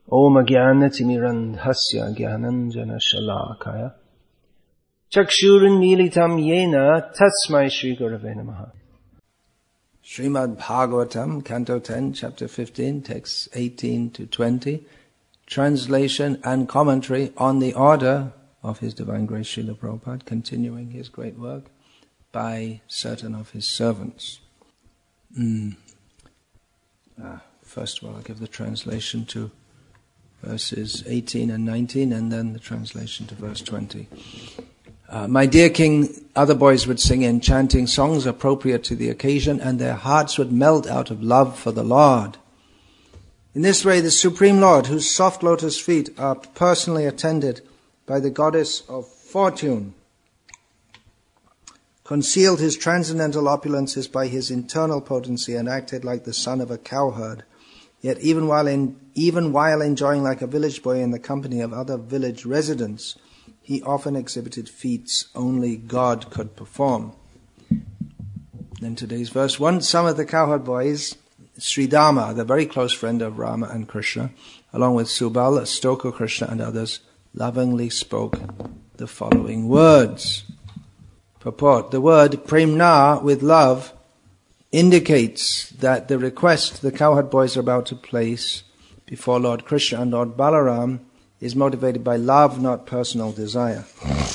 Om Jnanatimirandhasya Jnananjana Shalakaya Chakshurunmilitam Yena Tasmai Shri Gurave Namaha. Srimad Bhagavatam, Canto 10, Chapter 15, Texts 18 to 20, translation and commentary on the order of His Divine Grace Srila Prabhupada, continuing his great work by certain of his servants. First of all, I'll give the translation to verses 18 and 19, and then the translation to verse 20. My dear king, other boys would sing enchanting songs appropriate to the occasion, and their hearts would melt out of love for the Lord. In this way, the Supreme Lord, whose soft lotus feet are personally attended by the goddess of fortune, concealed his transcendental opulences by his internal potency and acted like the son of a cowherd. Yet even while enjoying like a village boy in the company of other village residents, he often exhibited feats only God could perform. Then today's verse. Once some of the cowherd boys, Sridharma, the very close friend of Rama and Krishna, along with Subal, Astoko Krishna and others, lovingly spoke the following words. Purport. The word premna, with love, indicates that the request the cowherd boys are about to place before Lord Krishna and Lord Balaram is motivated by love, not personal desire.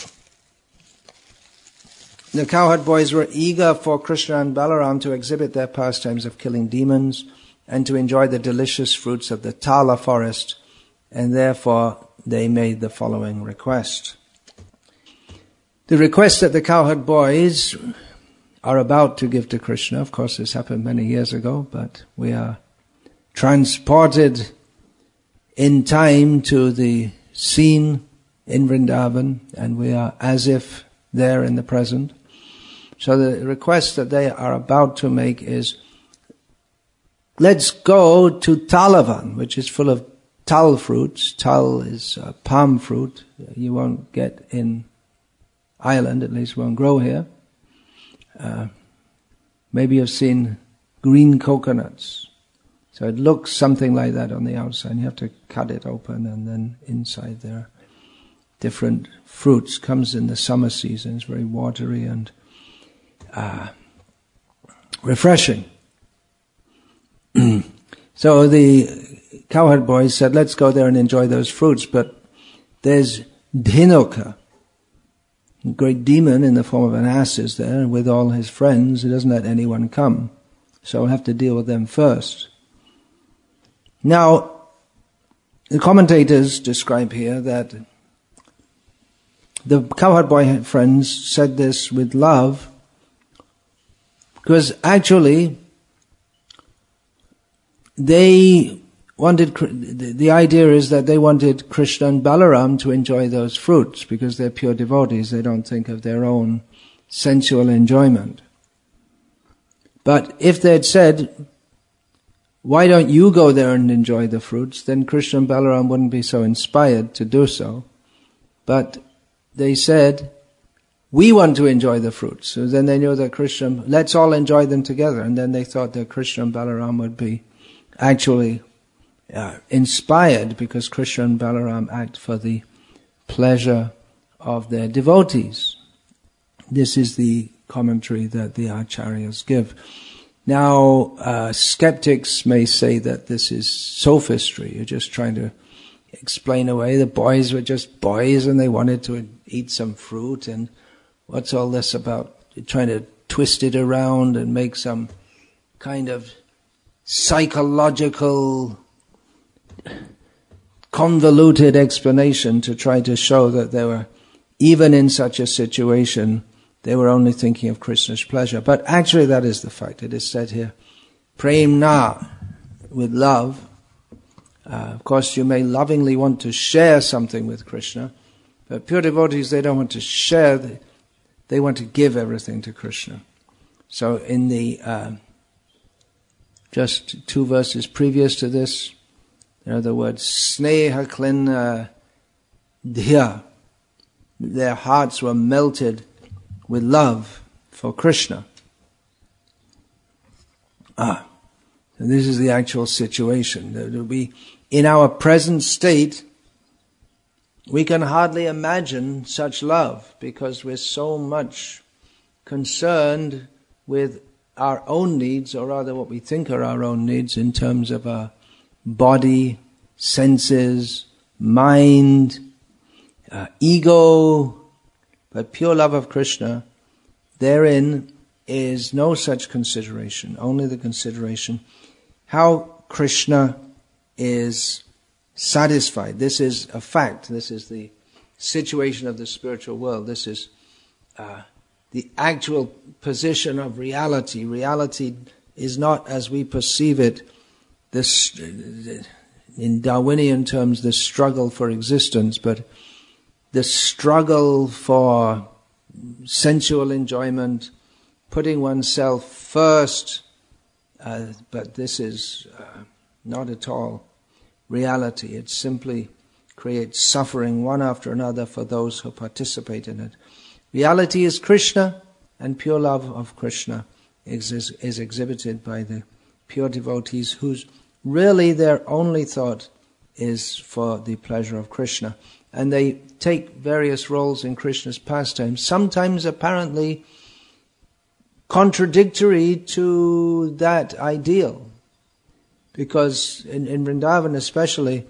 The cowherd boys were eager for Krishna and Balaram to exhibit their pastimes of killing demons and to enjoy the delicious fruits of the Tala forest, and therefore they made the following request. The request that the cowherd boys are about to give to Krishna, of course this happened many years ago, but we are transported in time to the scene in Vrindavan, and we are as if there in the present. So the request that they are about to make is, let's go to Talavan, which is full of tal fruits. Tal is palm fruit. You won't get in Ireland, at least won't grow here. Maybe you've seen green coconuts. So it looks something like that on the outside. You have to cut it open, and then inside there are different fruits. Comes in the summer season. It's very watery and refreshing. So the cowherd boys said, let's go there and enjoy those fruits. But there's Dhinuka, a great demon in the form of an ass, is there, and with all his friends. He doesn't let anyone come. So we'll have to deal with them first. Now, the commentators describe here that the cowherd boy friends said this with love, because actually they wanted, the idea is that they wanted Krishna and Balaram to enjoy those fruits, because they're pure devotees. They don't think of their own sensual enjoyment. But if they had said, why don't you go there and enjoy the fruits, then Krishna and Balaram wouldn't be so inspired to do so. But they said, we want to enjoy the fruits. So then they knew that Krishna, let's all enjoy them together. And then they thought that Krishna and Balaram would be actually inspired, because Krishna and Balaram act for the pleasure of their devotees. This is the commentary that the acharyas give. Now, skeptics may say that this is sophistry. You're just trying to explain away. The boys were just boys and they wanted to eat some fruit, and what's all this about? You're trying to twist it around and make some kind of psychological convoluted explanation to try to show that they were, even in such a situation, they were only thinking of Krishna's pleasure. But actually that is the fact. It is said here, premna, with love. Of course you may lovingly want to share something with Krishna, but pure devotees, they don't want to share, they want to give everything to Krishna. So in the just 2 verses previous to this, there are the words sneha klin dhya. Their hearts were melted with love for Krishna. So this is the actual situation. There will be in our present state, we can hardly imagine such love because we're so much concerned with our own needs, or rather what we think are our own needs in terms of our body, senses, mind, ego. But pure love of Krishna, therein is no such consideration, only the consideration how Krishna is satisfied. This is a fact. This is the situation of the spiritual world. This is the actual position of reality. Reality is not as we perceive it, this, in Darwinian terms, the struggle for existence, but the struggle for sensual enjoyment, putting oneself first, but this is not at all reality. It simply creates suffering one after another for those who participate in it. Reality is Krishna, and pure love of Krishna is exhibited by the pure devotees whose really their only thought is for the pleasure of Krishna. And they take various roles in Krishna's pastimes, sometimes apparently contradictory to that ideal. Because in Vrindavan especially,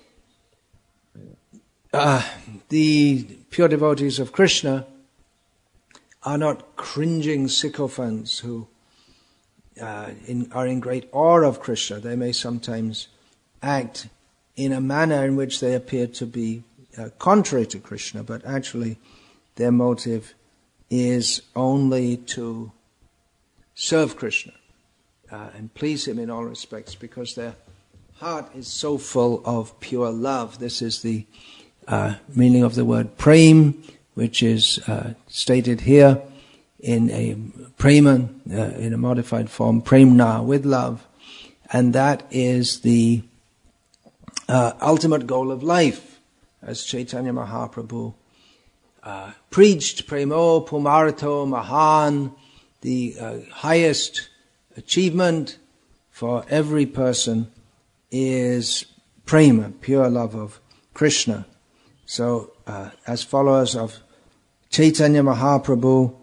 the pure devotees of Krishna are not cringing sycophants who are in great awe of Krishna. They may sometimes act in a manner in which they appear to be contrary to Krishna, but actually their motive is only to serve Krishna and please him in all respects, because their heart is so full of pure love. This is the meaning of the word prem, which is stated here in a prema, in a modified form, premna, with love. And that is the ultimate goal of life, as Chaitanya Mahaprabhu preached, premo pumarto mahan, the highest achievement for every person is prema, pure love of Krishna. So, as followers of Chaitanya Mahaprabhu,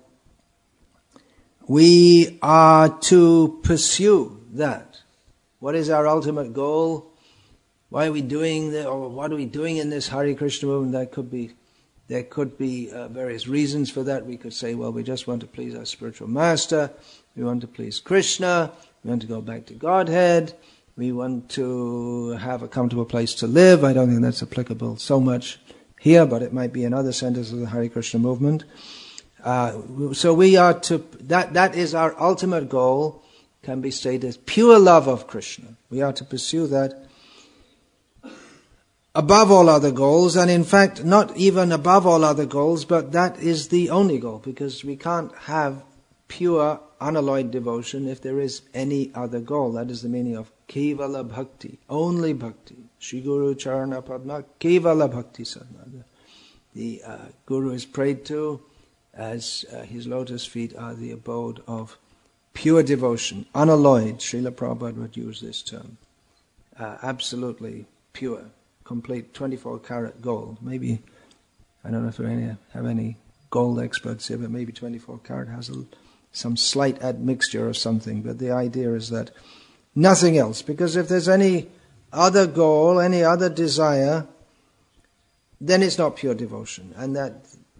we are to pursue that. What is our ultimate goal? Why are we doing that, or what are we doing in this Hare Krishna movement? There could be various reasons for that. We could say, well, we just want to please our spiritual master. We want to please Krishna. We want to go back to Godhead. We want to have a comfortable place to live. I don't think that's applicable so much here, but it might be in other centers of the Hare Krishna movement. So we are to, that is our ultimate goal, can be stated as pure love of Krishna. We are to pursue that above all other goals, and in fact, not even above all other goals, but that is the only goal, because we can't have pure, unalloyed devotion if there is any other goal. That is the meaning of Kevala Bhakti, only Bhakti. Shri Guru Charana Padma, Kevala Bhakti Sadhana. The Guru is prayed to as his lotus feet are the abode of pure devotion, unalloyed. Srila Prabhupada would use this term. Absolutely pure, complete 24-karat gold. Maybe, I don't know if we have any gold experts here, but maybe 24-karat has some slight admixture or something. But the idea is that nothing else, because if there's any other goal, any other desire, then it's not pure devotion. And that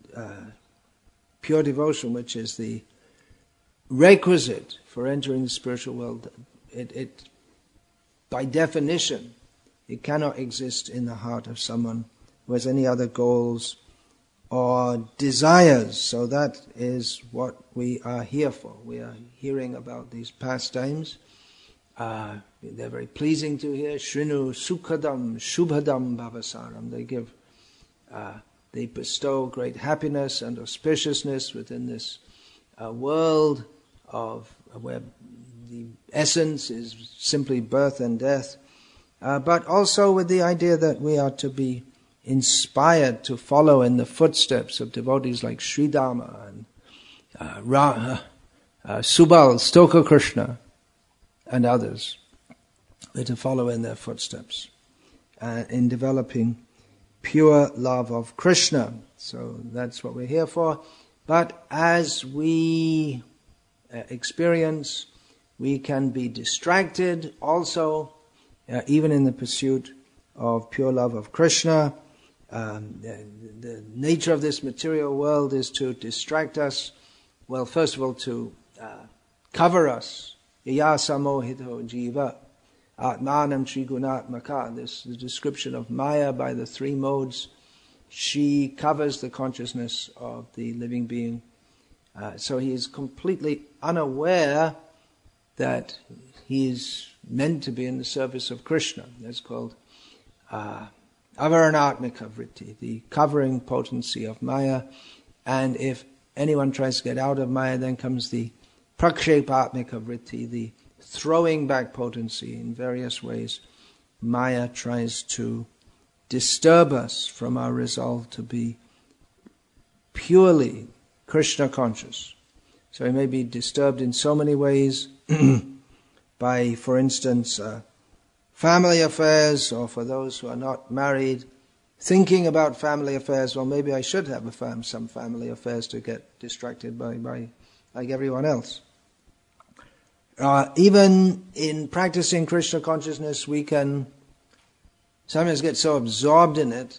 pure devotion, which is the requisite for entering the spiritual world, it by definition, it cannot exist in the heart of someone who has any other goals or desires. So that is what we are here for. We are hearing about these pastimes. They're very pleasing to hear. Shrinu sukhadam shubhadam bhavasaram. They bestow great happiness and auspiciousness within this world of where the essence is simply birth and death, but also with the idea that we are to be inspired to follow in the footsteps of devotees like Sridhama and Subal, Stoka Krishna, and others. We're to follow in their footsteps. in developing pure love of Krishna. So that's what we're here for. But as we experience, we can be distracted also, even in the pursuit of pure love of Krishna. The nature of this material world is to distract us. Well, first of all, to cover us. Yaya samohito jiva atmanam trigunatmaka. This is the description of Maya by the three modes. She covers the consciousness of the living being. So he is completely unaware that he is meant to be in the service of Krishna. That's called avaranatmika vritti, the covering potency of Maya. And if anyone tries to get out of Maya, then comes the prakshepatmika vritti, the throwing back potency. In various ways, Maya tries to disturb us from our resolve to be purely Krishna conscious. So he may be disturbed in so many ways by, for instance, family affairs, or for those who are not married, thinking about family affairs. Well, maybe I should have some family affairs to get distracted by like everyone else. Even in practicing Krishna consciousness, we can sometimes get so absorbed in it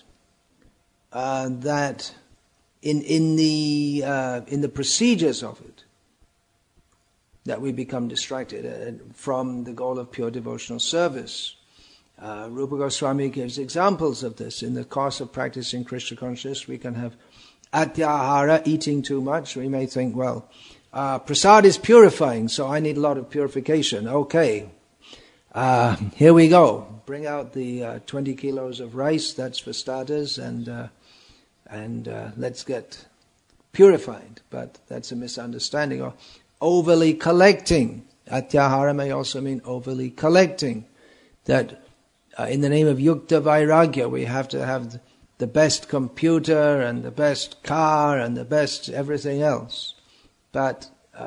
that in the procedures of it, that we become distracted from the goal of pure devotional service. Rupa Goswami gives examples of this. In the course of practicing Krishna consciousness, we can have atyahara, eating too much. We may think, well, prasad is purifying, so I need a lot of purification. Okay, here we go. Bring out the 20 kilos of rice, that's for starters, and let's get purified. But that's a misunderstanding. Or overly collecting. Atyahara may also mean overly collecting. That in the name of yukta vairagya, we have to have the best computer and the best car and the best everything else. But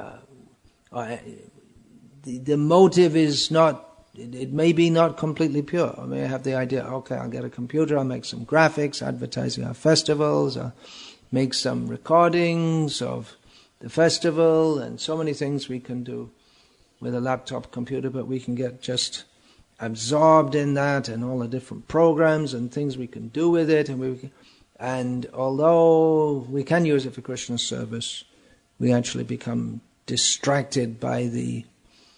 the motive is not, it may be not completely pure. I may have the idea, okay, I'll get a computer, I'll make some graphics, advertising our festivals, I'll make some recordings of the festival, and so many things we can do with a laptop computer, but we can get just absorbed in that and all the different programs and things we can do with it. And although we can use it for Krishna service, we actually become distracted by the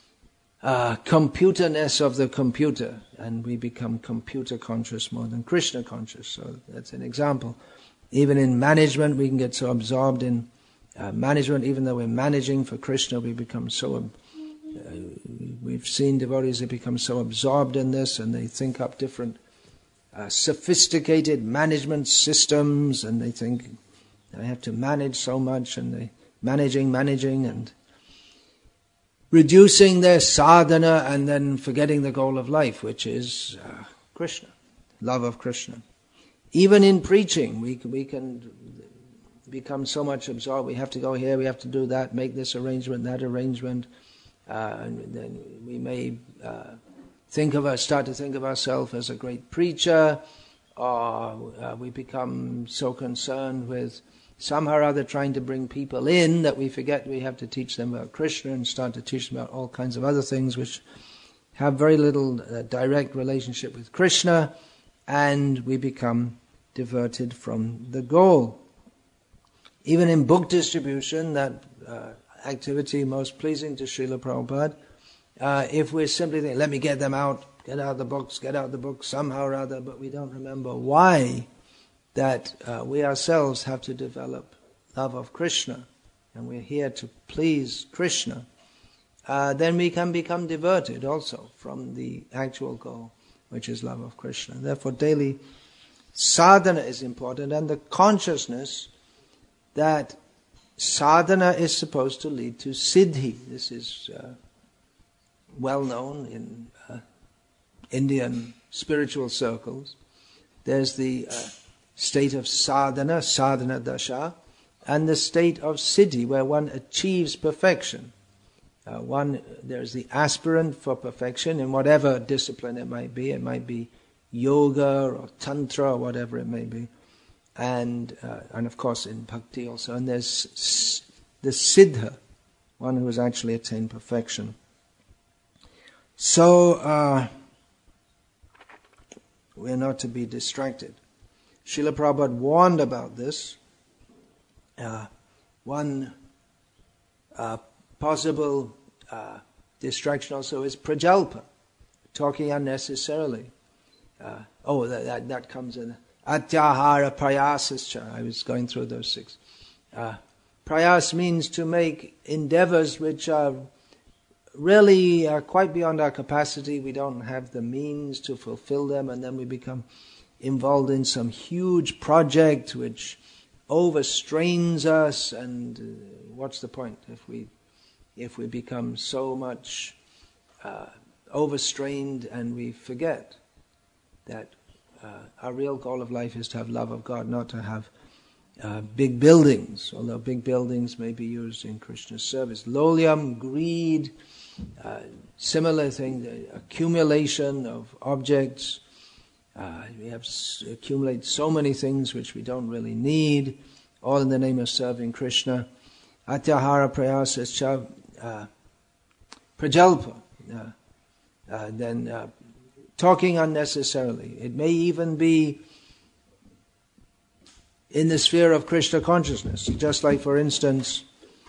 computerness of the computer, and we become computer conscious more than Krishna conscious. So that's an example. Even in management, we can get so absorbed in management, even though we're managing for Krishna, we become so. We've seen devotees that become so absorbed in this, and they think up different sophisticated management systems, and they think I have to manage so much, and they managing, and reducing their sadhana, and then forgetting the goal of life, which is Krishna, love of Krishna. Even in preaching, we can become so much absorbed. We have to go here, we have to do that, make this arrangement, that arrangement. And then we may start to think of ourselves as a great preacher, or we become so concerned with somehow or other trying to bring people in that we forget we have to teach them about Krishna and start to teach them about all kinds of other things which have very little direct relationship with Krishna, and we become diverted from the goal. Even in book distribution, that activity most pleasing to Srila Prabhupada, if we're simply thinking, let me get out the books somehow or other, but we don't remember why that we ourselves have to develop love of Krishna, and we're here to please Krishna, then we can become diverted also from the actual goal, which is love of Krishna. Therefore, daily sadhana is important, and the consciousness that sadhana is supposed to lead to siddhi. This is well known in Indian spiritual circles. There's the state of sadhana, sadhana dasha, and the state of siddhi, where one achieves perfection. There's the aspirant for perfection in whatever discipline it might be. It might be yoga or tantra or whatever it may be, and of course in bhakti also. And there's the siddha, one who has actually attained perfection. So we're not to be distracted. Srila Prabhupada warned about this. One possible distraction also is prajalpa, talking unnecessarily. That comes in atyahara prayasascha. I was going through those 6. Prayas means to make endeavors which are really quite beyond our capacity. We don't have the means to fulfill them, and then we become involved in some huge project which overstrains us. And what's the point if we become so much overstrained and we forget that our real goal of life is to have love of God, not to have big buildings, although big buildings may be used in Krishna's service. Lolyam, greed, similar thing, the accumulation of objects. We have accumulate so many things which we don't really need, all in the name of serving Krishna. Atyahara prayasascha prajalpa. Then talking unnecessarily. It may even be in the sphere of Krishna consciousness. Just like, for instance,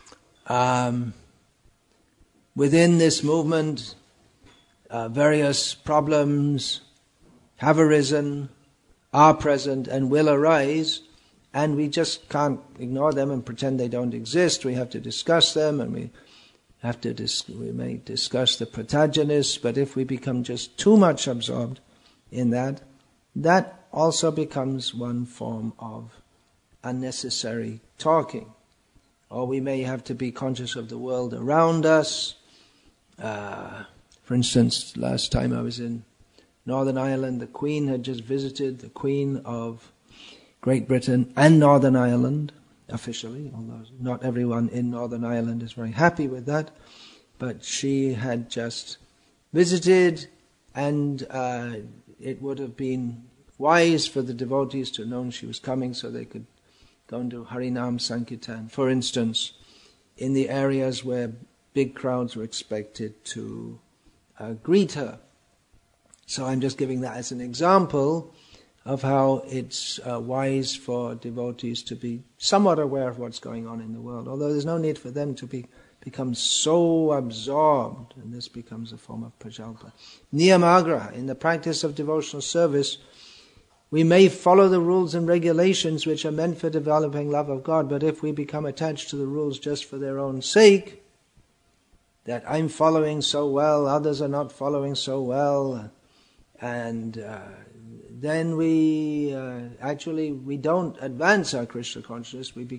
within this movement, various problems have arisen, are present, and will arise, and we just can't ignore them and pretend they don't exist. We have to discuss them, and we may discuss the protagonists, but if we become just too much absorbed in that, that also becomes one form of unnecessary talking. Or we may have to be conscious of the world around us. For instance, last time I was in Northern Ireland, the Queen had just visited, the Queen of Great Britain and Northern Ireland, officially, although not everyone in Northern Ireland is very happy with that, but she had just visited, and it would have been wise for the devotees to have known she was coming so they could go and do Harinam Sankirtan, for instance, in the areas where big crowds were expected to greet her. So I'm just giving that as an example of how it's wise for devotees to be somewhat aware of what's going on in the world, although there's no need for them to become so absorbed, and this becomes a form of prajalpa. Niyamagraha, in the practice of devotional service, we may follow the rules and regulations which are meant for developing love of God, but if we become attached to the rules just for their own sake, that I'm following so well, others are not following so well, and then we don't advance our Krishna consciousness. We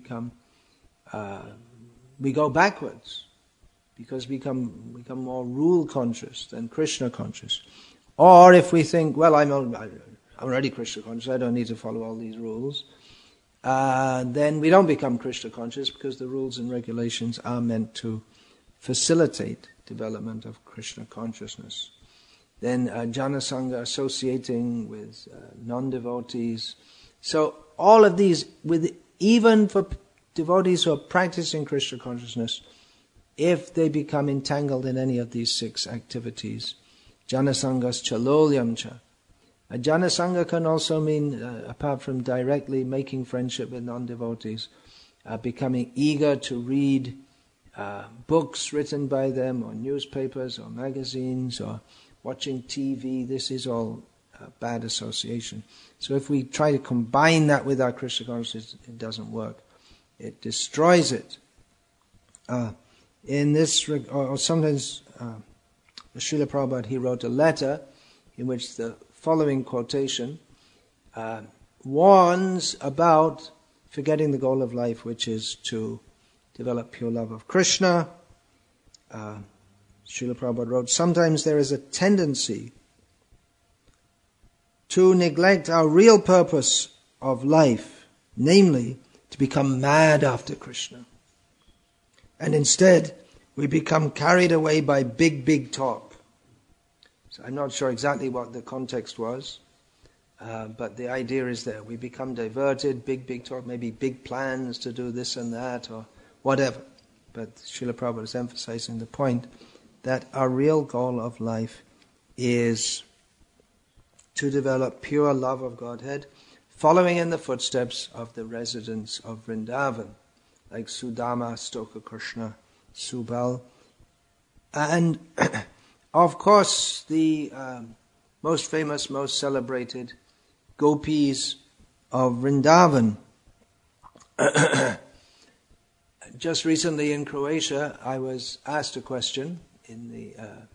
go backwards because we become more rule conscious than Krishna conscious. Or if we think, well, I'm already Krishna conscious, I don't need to follow all these rules, then we don't become Krishna conscious because the rules and regulations are meant to facilitate development of Krishna consciousness. Then Janasanga, associating with non-devotees. So all of these, even for devotees who are practicing Krishna consciousness, if they become entangled in any of these 6 activities, Janasangas chalolyamcha. A Janasanga can also mean, apart from directly making friendship with non-devotees, becoming eager to read books written by them, or newspapers, or magazines, or watching TV. This is all bad association. So if we try to combine that with our Krishna consciousness, it doesn't work. It destroys it. In this, or sometimes, Srila Prabhupada, he wrote a letter in which the following quotation warns about forgetting the goal of life, which is to develop pure love of Krishna. Srila Prabhupada wrote, sometimes there is a tendency to neglect our real purpose of life, namely, to become mad after Krishna. And instead, we become carried away by big talk. So I'm not sure exactly what the context was, But the idea is that we become diverted, big talk, maybe big plans to do this and that or whatever. But Srila Prabhupada is emphasizing the point that our real goal of life is to develop pure love of Godhead, following in the footsteps of the residents of Vrindavan, like Sudama, Stoka Krishna, Subal. And of course the most famous, most celebrated gopis of Vrindavan. Just recently in Croatia, I was asked a question in the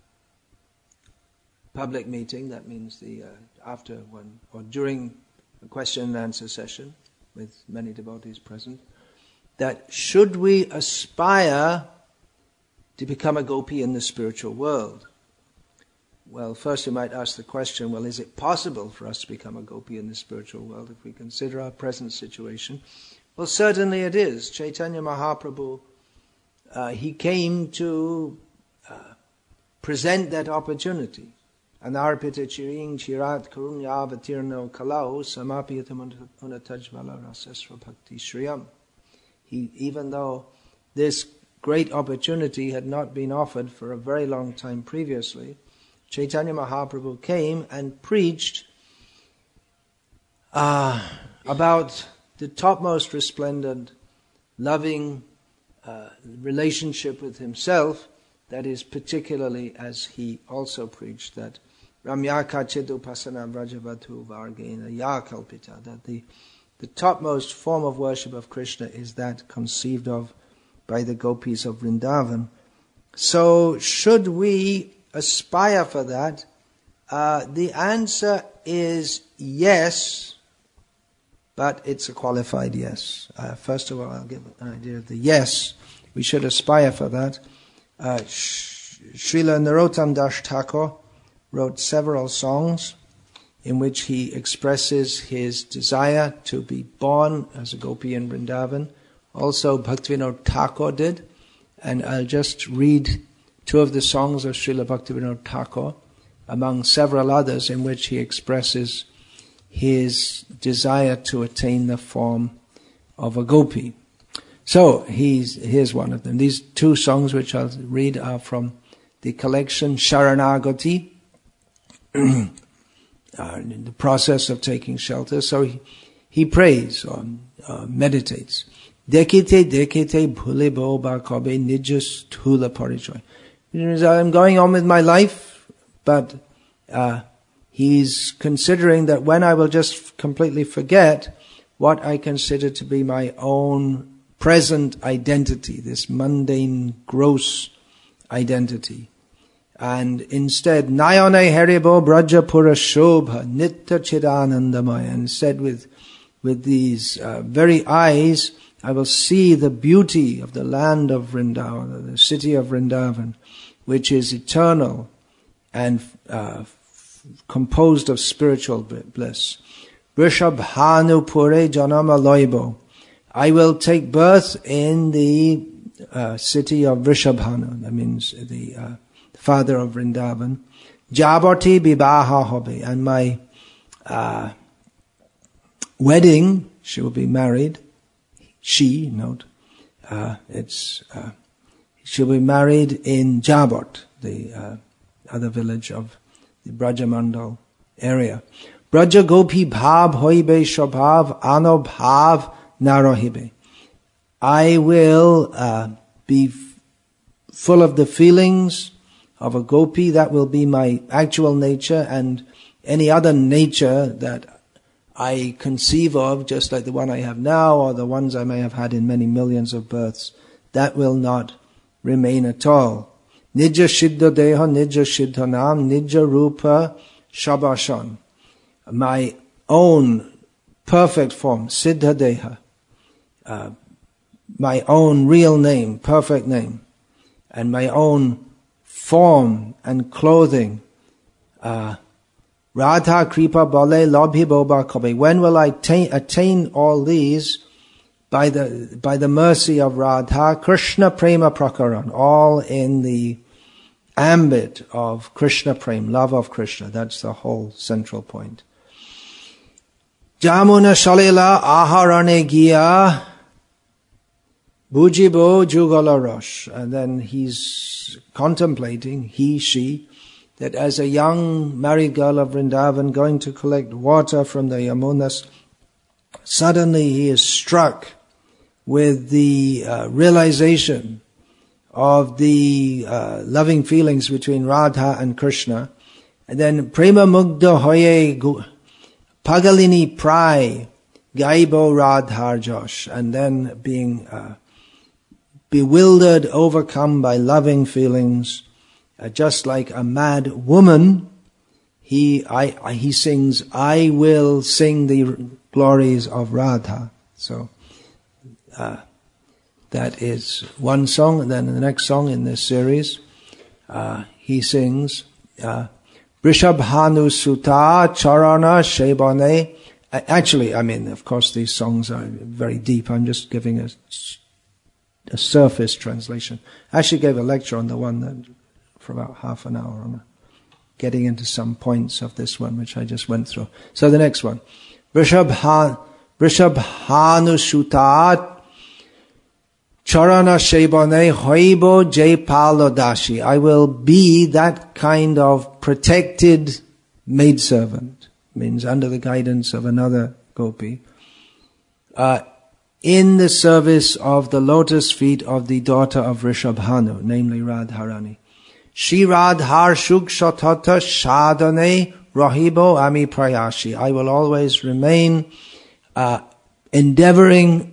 public meeting. That means the after one or during a question and answer session with many devotees present. That should we aspire to become a gopi in the spiritual world? Well, first you might ask the question, well, is it possible for us to become a gopi in the spiritual world if we consider our present situation? Well, certainly it is. Chaitanya Mahaprabhu, he came to present that opportunity. Anarpita chiring chirat karunyavatirno kalau samapiyatam unatajvala rasasva bhakti shriyam. Even though this great opportunity had not been offered for a very long time previously, Chaitanya Mahaprabhu came and preached about the topmost resplendent, loving relationship with himself, that is particularly, as he also preached, that Ramyaka Chidupasana Vrajavatu Vargena Ya Kalpita, that the topmost form of worship of Krishna is that conceived of by the gopis of Vrindavan. So should we aspire for that? The answer is yes, but it's a qualified yes. First of all, I'll give an idea of the yes. We should aspire for that. Srila Narottam Das Thakur wrote several songs in which he expresses his desire to be born as a gopi in Vrindavan. Also Bhaktivinoda Thakur did, and I'll just read two of the songs of Srila Bhaktivinoda Thakur, among several others in which he expresses his desire to attain the form of a gopi. So here's one of them. These two songs which I'll read are from the collection Sharanagati, in the process of taking shelter. So he prays or meditates. Dekite dekite bhule boba kabe nijus thula parichoy. I'm going on with my life, but he's considering that when I will just completely forget what I consider to be my own present identity, this mundane, gross identity, and instead, Nayane Haribo Brajapura Shobha Nitta Chidanandamaya, and said with these very eyes, I will see the beauty of the land of Vrindavan, the city of Vrindavan, which is eternal and composed of spiritual bliss. Vrishabhanu Pure Janama Loibo. I will take birth in the city of Vrishabhanu, that means the father of Vrindavan. Jabati Bibaha Hobi, and my wedding, she will be married. She'll be married in Jabot, the other village of the Brajamandal area. Braja Gopi Bhav Hoibe Shobhav Ano Bhav Narohibe. I will be full of the feelings of a gopi. That will be my actual nature, and any other nature that I conceive of, just like the one I have now or the ones I may have had in many millions of births, that will not remain at all. Nija Siddha Deha Nija Siddha Nam Nija Rupa Shabashan. My own perfect form, Siddha Deha, my own real name, perfect name, and my own form and clothing, Radha Kripa Bale Labhi Boba Kabe. When will I attain all these? By the mercy of Radha, Krishna Prema Prakaran, all in the ambit of Krishna Prem, love of Krishna. That's the whole central point. Jamuna Shalila Aharane Gia Bujibo Jugala Rosh. And then he's contemplating, she, that as a young married girl of Vrindavan going to collect water from the Yamunas, suddenly he is struck with the realization of the loving feelings between Radha and Krishna. And then Prema Mugdha Hoye Pagalini Prai Gaibo Radhar Josh. And then being bewildered, overcome by loving feelings, just like a mad woman, he sings, I will sing the glories of Radha. So that is one song. And then the next song in this series, he sings Vrishabhanu Sutta Charana Shebane. Actually, I mean, of course, these songs are very deep. I'm just giving a surface translation. I actually gave a lecture on the one that for about half an hour on getting into some points of this one, which I just went through. So the next one, Vrishabhanu Sutta Charana Shebane Hoibo Jaypalo Dashi. I will be that kind of protected maidservant, means under the guidance of another gopi, in the service of the lotus feet of the daughter of Vrishabhanu, namely Radharani. Shri Radhar Shuk Shatata Shadane Rahibo Ami Prayashi. I will always remain endeavoring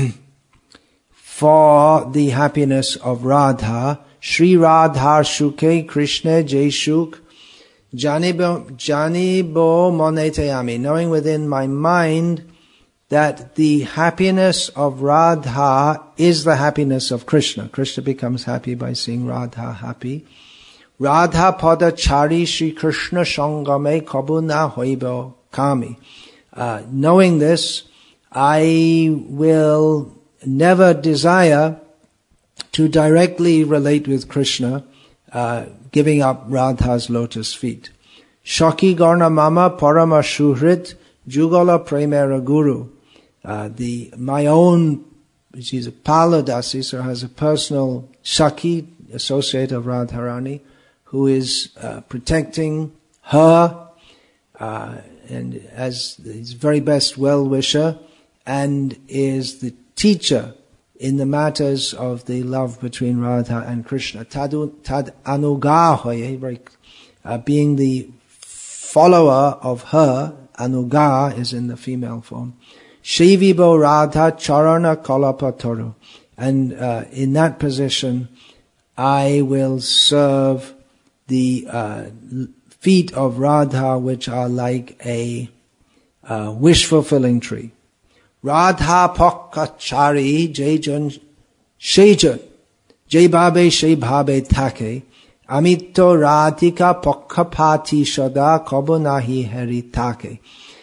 for the happiness of Radha. Shri Radhar Shuke Krishna Jai Shuk Janibo Moneteyami. Knowing within my mind that the happiness of Radha is the happiness of Krishna. Krishna becomes happy by seeing Radha happy. Radha Pada Chari Shri Krishna Sangame Kabuna Hoibo Kami. Knowing this, I will never desire to directly relate with Krishna, giving up Radha's lotus feet. Shaki Garna Mama Parama Shuhrit Jugala Premera Guru. My own, she's a Paladasi, so has a personal Shaki, associate of Radharani, who is protecting her, and as his very best well-wisher, and is the teacher in the matters of the love between Radha and Krishna. Tad anugahoye, being the follower of her, anuga is in the female form. Shivibo Radha Charana Kalapatoru. And in that position, I will serve the feet of Radha, which are like a wish-fulfilling tree. Radha Pokachari Jayjan Shejan Jaybabe Shebhabe Take Amito Radhika Pokapati Shada Kobunahi Heritake.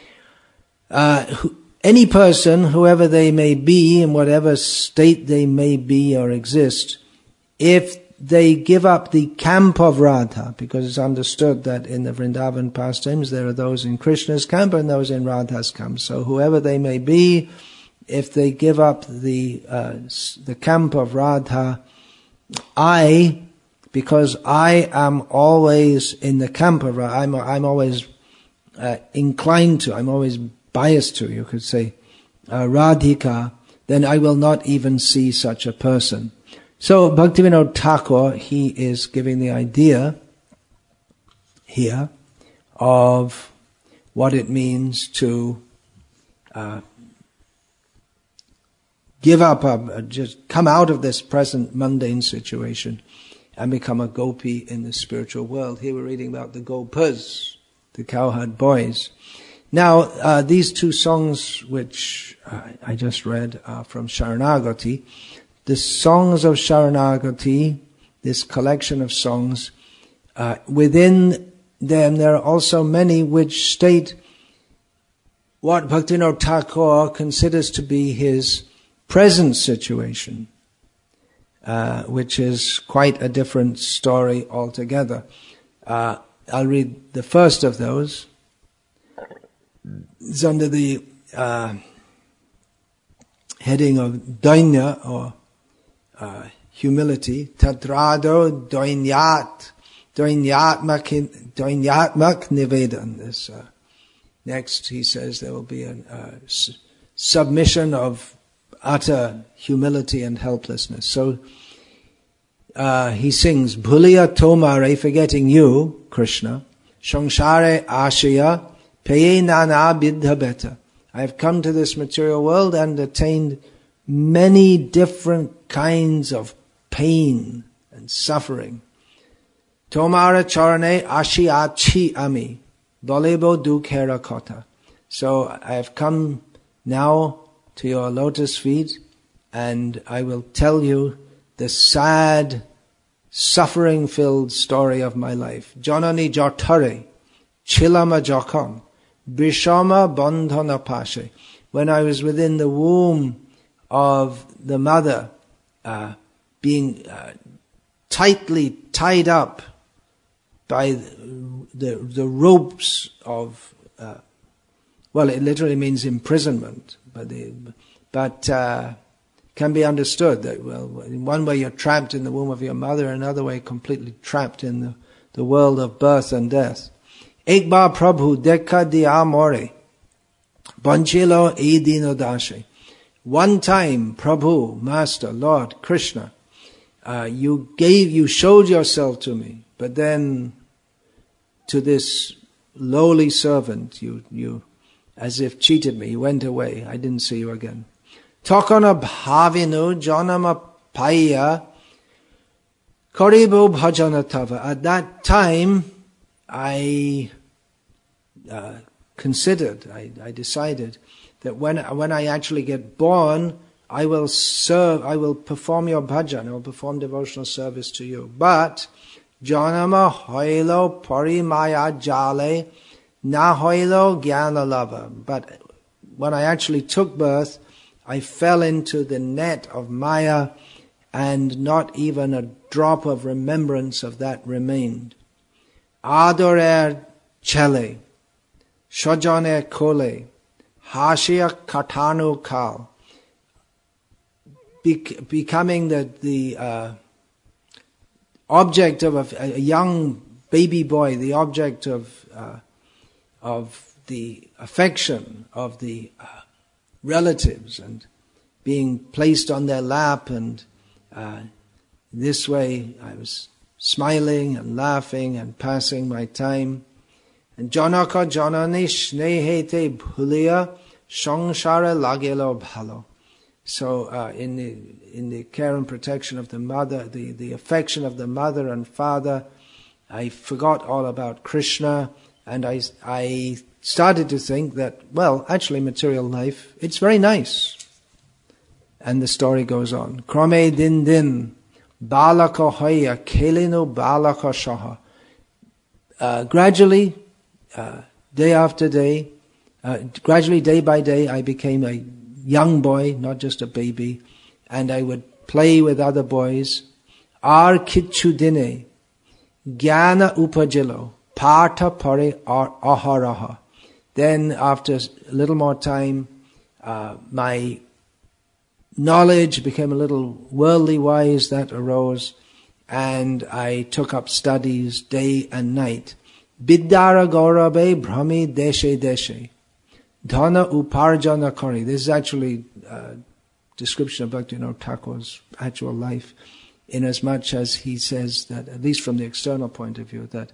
Any person, whoever they may be, in whatever state they may be or exist, if they give up the camp of Radha, because it's understood that in the Vrindavan pastimes there are those in Krishna's camp and those in Radha's camp. So whoever they may be, if they give up the camp of Radha, because I am always in the camp of Radha, I'm always inclined to, I'm always biased to, you could say, Radhika, then I will not even see such a person. So Bhaktivinoda Thakur, he is giving the idea here of what it means to give up, just come out of this present mundane situation and become a gopi in the spiritual world. Here we're reading about the gopas, the cowherd boys. Now, these two songs which I just read are from Sharanagati. The songs of Sharanagati, this collection of songs, within them there are also many which state what Bhaktivinoda Thakur considers to be his present situation, which is quite a different story altogether. I'll read the first of those. It's under the heading of Dainya, or humility. Tatrado Dainyatmak Nivedan. Next he says there will be a submission of utter humility and helplessness. So he sings, Bhuliya Tomare, forgetting you, Krishna, Shangshare Ashaya, Peye Nana Bidha Beta. I have come to this material world and attained many different kinds of pain and suffering. Tomara Charane Ashiachi Ami, Bolebo Dukhera Kota. So I have come now to your lotus feet, and I will tell you the sad, suffering-filled story of my life. Janani Jartare, Chilama Jakam, Bishama Bandhana Pashe. When I was within the womb of the mother, being tightly tied up by the ropes of, well, it literally means imprisonment, but can be understood that, well, in one way you're trapped in the womb of your mother, another way completely trapped in the world of birth and death. Ek bar Prabhu dekha diya more, banchilo edino dashe. One time, Prabhu, Master, Lord, Krishna, you showed yourself to me, but then to this lowly servant, you as if cheated me. You went away. I didn't see you again. Tokana bhavinu janama paya karibu bhajana tava. At that time, I considered, I decided that when I actually get born, I will perform your bhajan, I will perform devotional service to you. But janama hoilo parimaya jale na hoilo jnana lava. But when I actually took birth, I fell into the net of Maya, and not even a drop of remembrance of that remained. Adorer chele, shojane kole, hashia katanu kal. Becoming the object of a young baby boy, the object of the affection of the relatives, and being placed on their lap, and this way I was smiling and laughing and passing my time. And Janaka Janani Snehete Bhuliya Shangshara Lagelo Bhalo. So in the care and protection of the mother, the affection of the mother and father, I forgot all about Krishna, and I started to think that, well, actually material life, it's very nice. And the story goes on. Krame din din, balaka hoya, kelino balaka shaha. Gradually, day after day, gradually day by day, I became a young boy, not just a baby, and I would play with other boys. Ar kitchudine, jnana upajilo, partha pare aharaha. Then after a little more time, my knowledge became a little worldly wise, that arose, and I took up studies day and night. Biddhara gaurabe brahmi deshe deshe. Dhana uparjana kari. This is actually a description of Bhaktivinoda Thakur's actual life, inasmuch as he says that, at least from the external point of view, that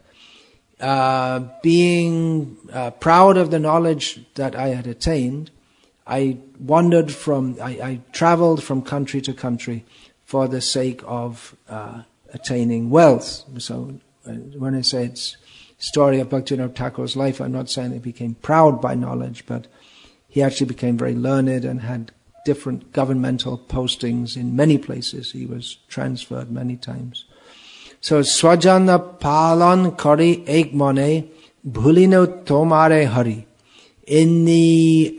being proud of the knowledge that I had attained, I traveled from country to country for the sake of attaining wealth. So when I say it's story of Bhaktivinoda Thakur's life, I'm not saying he became proud by knowledge, but he actually became very learned and had different governmental postings in many places. He was transferred many times. So swajana palan kari ek mone bhulino tomare hari. In the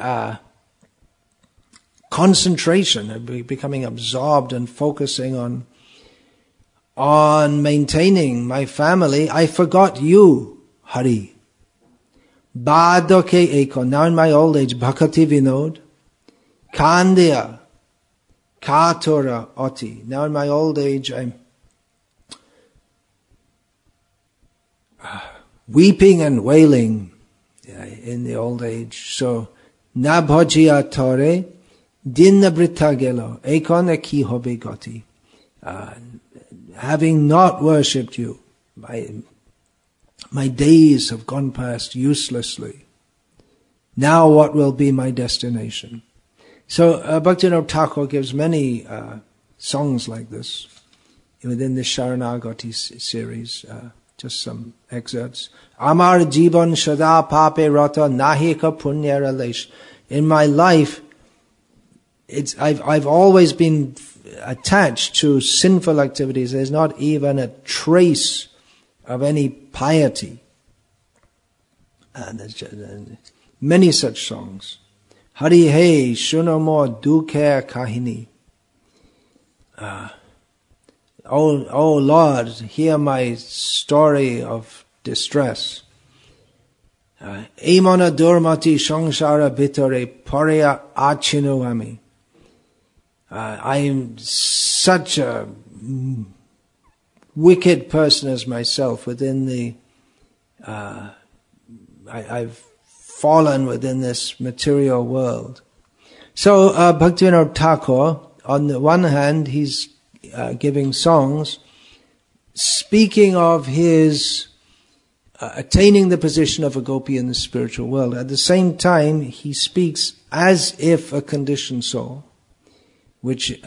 concentration of becoming absorbed and focusing on maintaining my family, I forgot you, Hari. Badoke Ekon. Now in my old age, Bhakati Vinod. Kandya. Katora Oti. Now in my old age, I'm weeping and wailing in the old age. So, na bhajia tore, dinna brita gelo, ekon ki hobe goti. Having not worshipped you, my days have gone past uselessly. Now what will be my destination? So, Bhaktivinoda Thakur gives many songs like this within the Sharanagati series. Just some excerpts. Amar jiban shada pape rata nahika punyara lesh. In my life, I've always been attached to sinful activities. There's not even a trace of any piety. And there's many such songs. Hari Hey Shunamo Dukher Kahini. Oh Lord, hear my story of distress. Emana durmati shangshara bitare parya achinuami. I am such a wicked person as myself within the, I've fallen within this material world. So, Bhaktivinoda Thakur, on the one hand, he's giving songs, speaking of his attaining the position of a gopi in the spiritual world. At the same time, he speaks as if a conditioned soul, which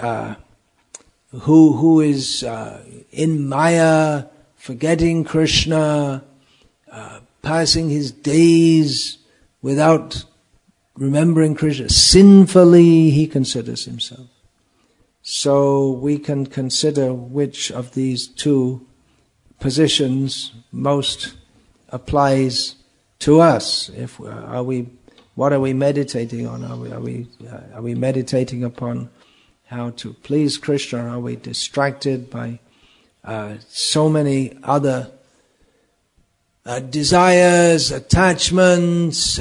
who is in Maya, forgetting Krishna, passing his days without remembering Krishna. Sinfully, he considers himself. So we can consider which of these two positions most applies to us. What are we meditating on? Are we meditating upon how to please Krishna? Or are we distracted by so many other desires, attachments,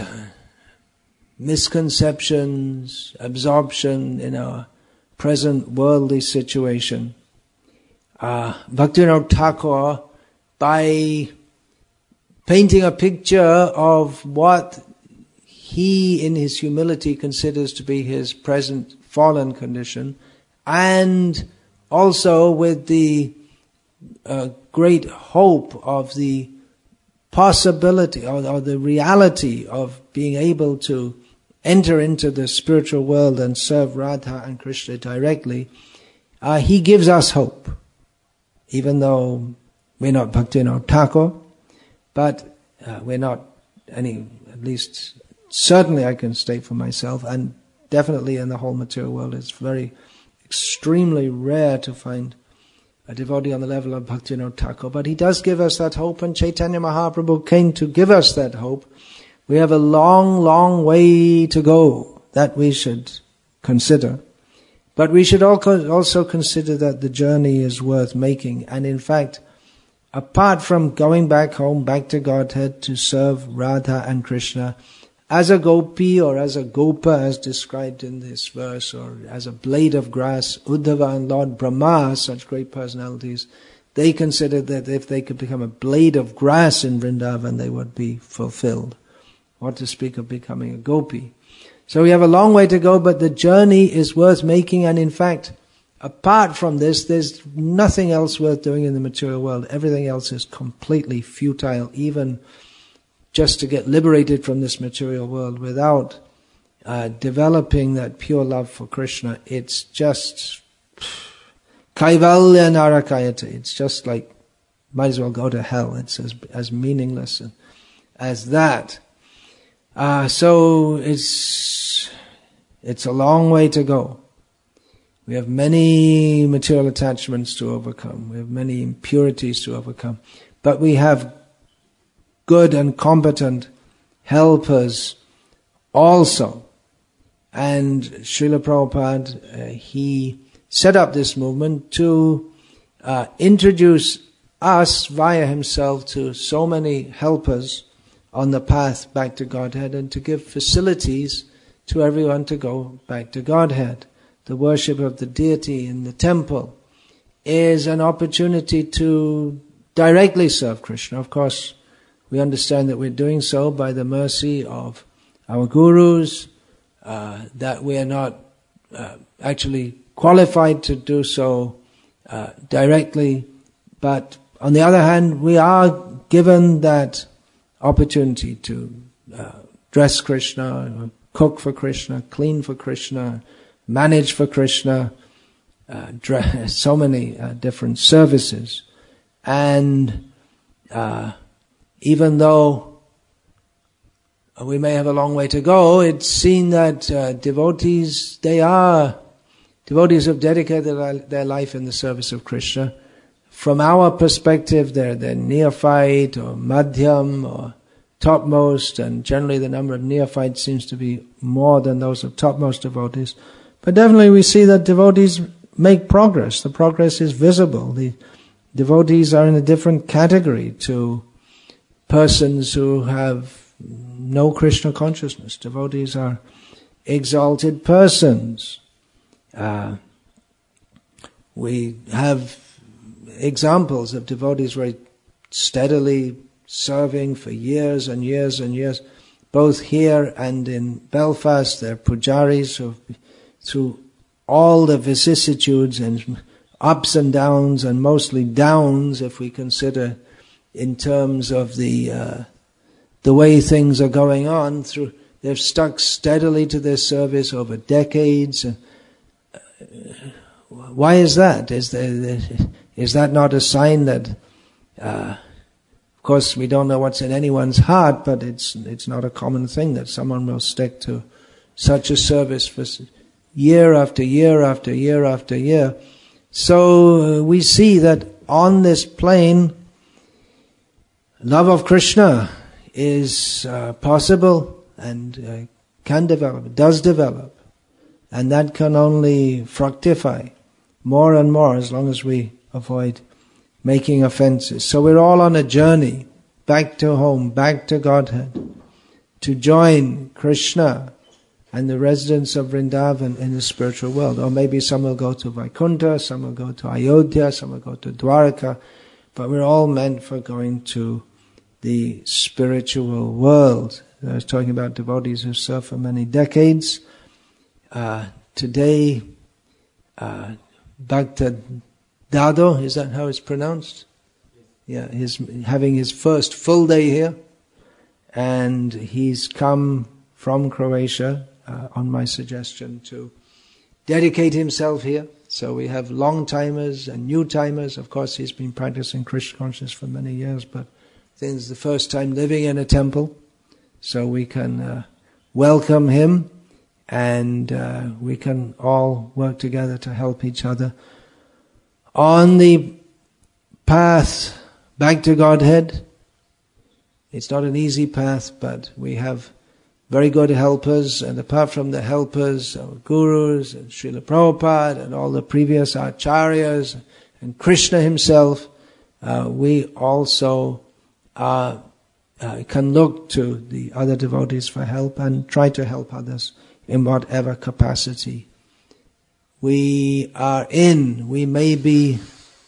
misconceptions, absorption in our present worldly situation? Bhaktivinoda Thakur, by painting a picture of what he in his humility considers to be his present fallen condition, and also with the great hope of the possibility or the reality of being able to enter into the spiritual world and serve Radha and Krishna directly, he gives us hope. Even though we're not Bhaktivinoda Thakur, but we're not any, at least certainly I can state for myself, and definitely in the whole material world, it's very extremely rare to find a devotee on the level of Bhaktivinoda Thakur. But he does give us that hope, and Chaitanya Mahaprabhu came to give us that hope. We have a long, long way to go that we should consider. But we should also consider that the journey is worth making. And in fact, apart from going back home, back to Godhead to serve Radha and Krishna, as a gopi or as a gopa as described in this verse, or as a blade of grass, Uddhava and Lord Brahma, such great personalities, they considered that if they could become a blade of grass in Vrindavan, they would be fulfilled. What to speak of becoming a gopi. So we have a long way to go, but the journey is worth making, and in fact, apart from this, there's nothing else worth doing in the material world. Everything else is completely futile, even just to get liberated from this material world without developing that pure love for Krishna. It's just kaivalya narakayata. It's just like, might as well go to hell. It's as meaningless as that. So it's a long way to go. We have many material attachments to overcome. We have many impurities to overcome. But we have good and competent helpers also. And Srila Prabhupada, he set up this movement to introduce us via himself to so many helpers on the path back to Godhead and to give facilities to everyone to go back to Godhead. The worship of the deity in the temple is an opportunity to directly serve Krishna. Of course, we understand that we're doing so by the mercy of our gurus, that we are not actually qualified to do so directly, but on the other hand, we are given that opportunity to dress Krishna, cook for Krishna, clean for Krishna, manage for Krishna, so many different services. And even though we may have a long way to go, it's seen that devotees have dedicated their life in the service of Krishna. From our perspective, they're neophyte or madhyam or topmost, and generally the number of neophytes seems to be more than those of topmost devotees. But definitely we see that devotees make progress. The progress is visible. The devotees are in a different category to persons who have no Krishna consciousness. Devotees are exalted persons. We have examples of devotees very steadily serving for years and years and years, both here and in Belfast. They're pujaris who, through all the vicissitudes and ups and downs, and mostly downs if we consider in terms of the way things are going on, they've stuck steadily to their service over decades. Why is that? Is that not a sign that, of course we don't know what's in anyone's heart, but it's not a common thing that someone will stick to such a service for year after year after year after year. So we see that on this plane, love of Krishna is possible and can develop, does develop. And that can only fructify more and more as long as we avoid making offenses. So we're all on a journey back to home, back to Godhead, to join Krishna and the residents of Vrindavan in the spiritual world. Or maybe some will go to Vaikuntha, some will go to Ayodhya, some will go to Dwarka, but we're all meant for going to the spiritual world. I was talking about devotees who serve for many decades. Today, Bhakta Dado, is that how it's pronounced? Yeah, he's having his first full day here, and he's come from Croatia on my suggestion to dedicate himself here. So we have long-timers and new-timers. Of course, he's been practicing Krishna consciousness for many years, but I think it's the first time living in a temple. So we can welcome him, and we can all work together to help each other on the path back to Godhead. It's not an easy path, but we have very good helpers, and apart from the helpers, our gurus, and Srila Prabhupada, and all the previous acharyas, and Krishna himself, we also can look to the other devotees for help and try to help others in whatever capacity we may be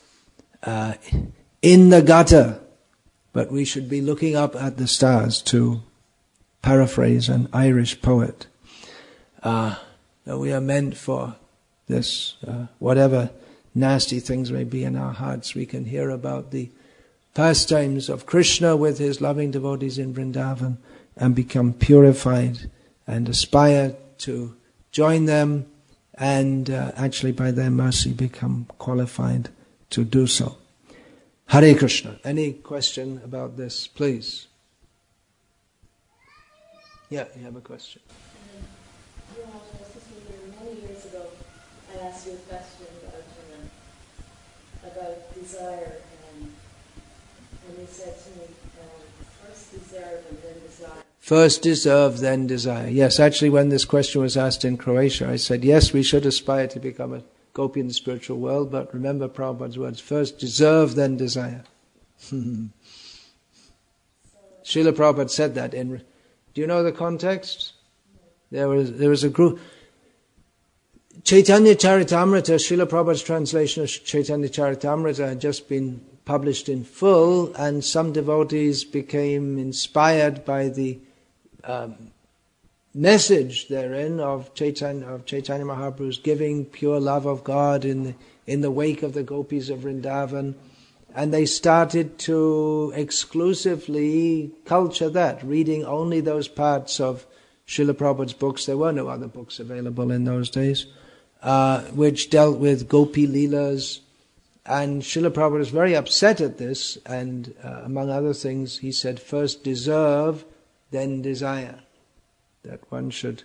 in the gutter, but we should be looking up at the stars, to paraphrase an Irish poet. That we are meant for this, whatever nasty things may be in our hearts. We can hear about the pastimes of Krishna with his loving devotees in Vrindavan and become purified and aspire to join them, and actually by their mercy become qualified to do so. Hare Krishna. Any question about this, please? Yeah, you have a question. Many years ago, I asked you a question about desire, and you said to me, first deserve and then desire. First deserve, then desire. Yes, actually when this question was asked in Croatia, I said, yes, we should aspire to become a gopi in the spiritual world, but remember Prabhupada's words, first deserve, then desire. Srila Prabhupada said that. Do you know the context? There was a group. Chaitanya Charitamrita, Srila Prabhupada's translation of Chaitanya Charitamrita had just been published in full, and some devotees became inspired by the message therein of Chaitanya Mahaprabhu's giving pure love of God in the wake of the gopis of Vrindavan, and they started to exclusively culture that, reading only those parts of Srila Prabhupada's books. There were no other books available in those days, which dealt with gopi leelas. And Srila Prabhupada was very upset at this, and among other things, he said, first deserve, then desire. That one should,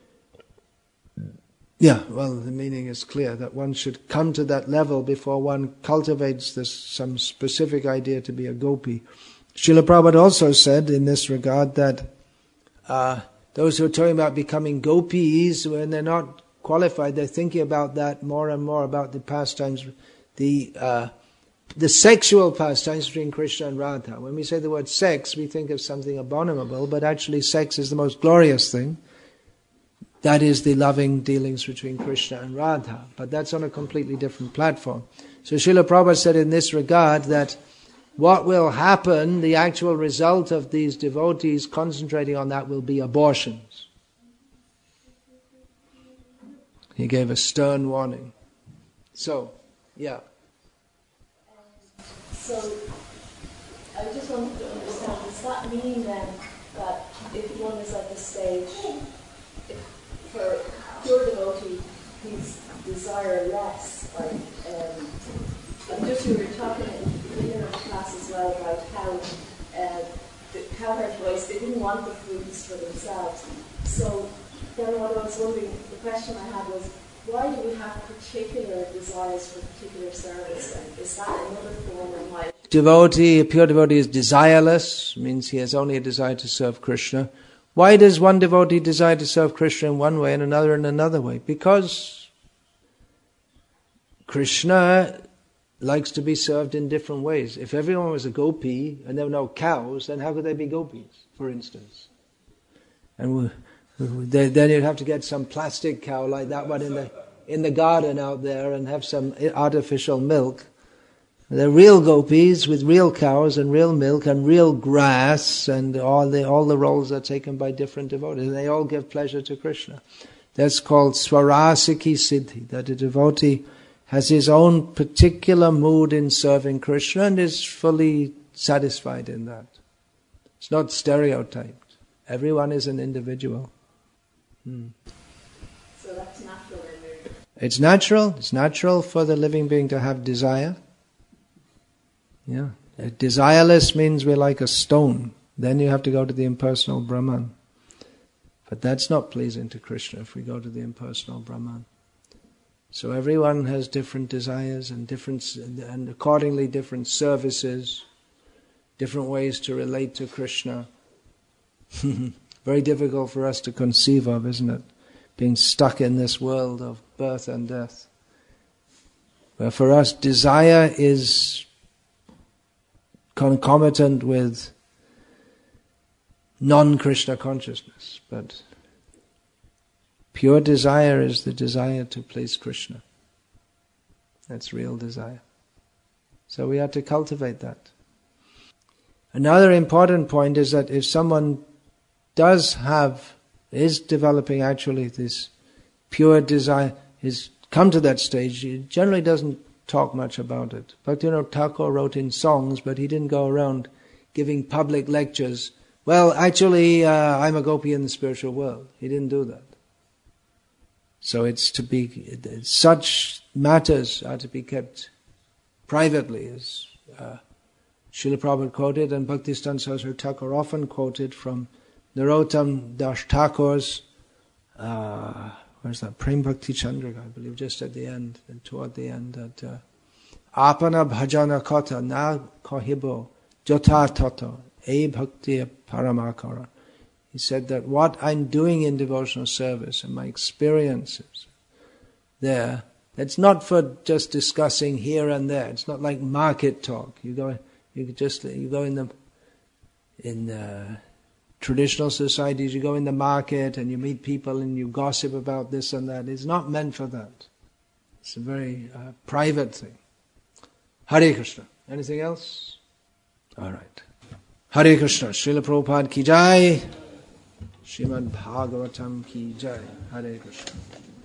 the meaning is clear, that one should come to that level before one cultivates some specific idea to be a gopi. Srila Prabhupada also said in this regard that those who are talking about becoming gopis, when they're not qualified, they're thinking about that more and more, about the pastimes, the sexual pastimes between Krishna and Radha. When we say the word sex, we think of something abominable, but actually sex is the most glorious thing. That is the loving dealings between Krishna and Radha. But that's on a completely different platform. So Srila Prabhupada said in this regard that what will happen, the actual result of these devotees concentrating on that, will be abortions. He gave a stern warning. So, yeah. So, I just wanted to understand, does that mean then that if one is at the stage, for a pure devotee, he's desire less, and just we were talking in the beginning of the class as well about how the cowherd boys, they didn't want the fruits for themselves. So then what I was wondering, the question I had was, why do we have particular desires for particular service? And is that another form of life? A pure devotee is desireless, means he has only a desire to serve Krishna. Why does one devotee desire to serve Krishna in one way and another in another way? Because Krishna likes to be served in different ways. If everyone was a gopi and there were no cows, then how could they be gopis, for instance? And then you'd have to get some plastic cow like that one in the garden out there and have some artificial milk. They're real gopis with real cows and real milk and real grass, and all the roles are taken by different devotees. And they all give pleasure to Krishna. That's called Swarasiki Siddhi, that a devotee has his own particular mood in serving Krishna and is fully satisfied in that. It's not stereotyped. Everyone is an individual. So that's natural in there. It's natural. It's natural for the living being to have desire. Yeah. Desireless means we're like a stone. Then you have to go to the impersonal Brahman. But that's not pleasing to Krishna if we go to the impersonal Brahman. So everyone has different desires and accordingly different services, different ways to relate to Krishna. Very difficult for us to conceive of, isn't it? Being stuck in this world of birth and death. Where for us, desire is concomitant with non-Krishna consciousness, but pure desire is the desire to please Krishna. That's real desire. So we have to cultivate that. Another important point is that if someone is developing actually this pure desire, is come to that stage, he generally doesn't talk much about it. Bhaktivinoda Thakur wrote in songs, but he didn't go around giving public lectures. Well, actually, I'm a gopi in the spiritual world. He didn't do that. So such matters are to be kept privately, as Srila Prabhupada quoted, and Bhaktisiddhanta Saraswati Thakur often quoted from Narottam Das Thakur's, where's that? Prem Bhakti Chandrika, I believe, just at the end, and toward the end, that Apana Bhajana Kata Na Kohibo Jota Toto E Bhakti Paramakara. He said that what I'm doing in devotional service and my experiences there, it's not for just discussing here and there. It's not like market talk. You go in in traditional societies, you go in the market and you meet people and you gossip about this and that. It's not meant for that. It's a very private thing. Hare Krishna. Anything else? All right. Hare Krishna. Srila Prabhupada ki jai. Srimad Bhagavatam ki jai. Hare Krishna.